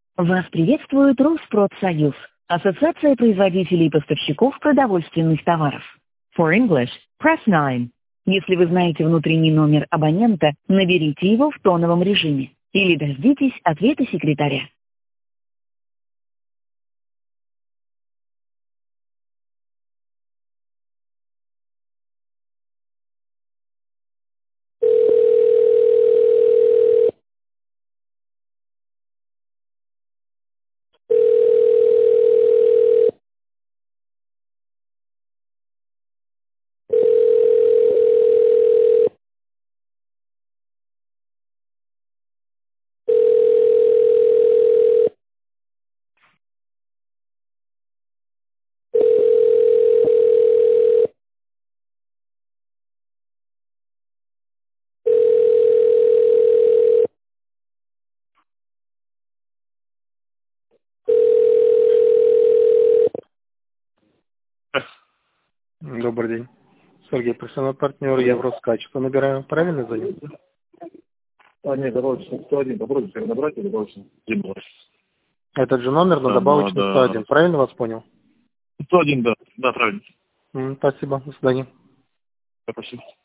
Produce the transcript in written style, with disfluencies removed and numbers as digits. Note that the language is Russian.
Вас приветствует Роспродсоюз, Ассоциация производителей и поставщиков продовольственных товаров. For English, press 9. Если вы знаете внутренний номер абонента, наберите его в тоновом режиме или дождитесь ответа секретаря. Добрый день. Сергей, профессиональный партнер Евроскачество. Набираем. Правильно звоню? Нет, добавочный 101. Попробуйте набрать и добавочный 102. Этот же номер, но добавочный 101. Правильно вас понял? 101, да. Да, правильно. Спасибо. До свидания. Спасибо.